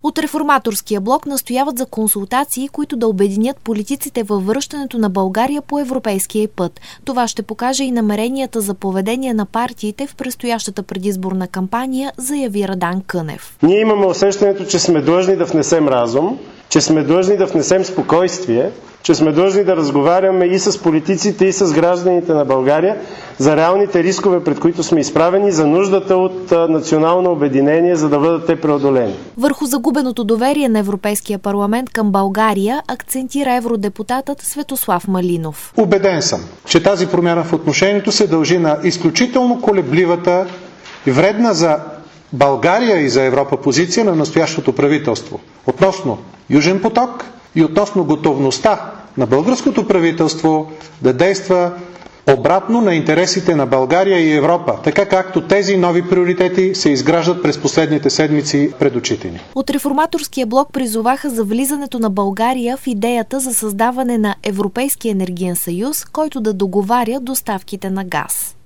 От Реформаторския блок настояват за консултации, които да обединят политиците във връщането на България по европейския път. Това ще покаже и намеренията за поведение на партиите в предстоящата предизборна кампания, заяви Радан Кънев. Ние имаме усещането, че сме длъжни да внесем разум, че сме длъжни да внесем спокойствие, че сме длъжни да разговаряме и с политиците, и с гражданите на България за реалните рискове, пред които сме изправени, за нуждата от национално обединение, за да бъдат те преодолени. Върху загубеното доверие на Европейския парламент към България акцентира евродепутатът Светослав Малинов. Убеден съм, че тази промяна в отношението се дължи на изключително колебливата и вредна за България и за Европа позиция на настоящото правителство относно Южен поток и относно готовността на българското правителство да действа обратно на интересите на България и Европа, така както тези нови приоритети се изграждат през последните седмици пред очите ни. От Реформаторския блок призоваха за влизането на България в идеята за създаване на Европейски енергиен съюз, който да договаря доставките на газ.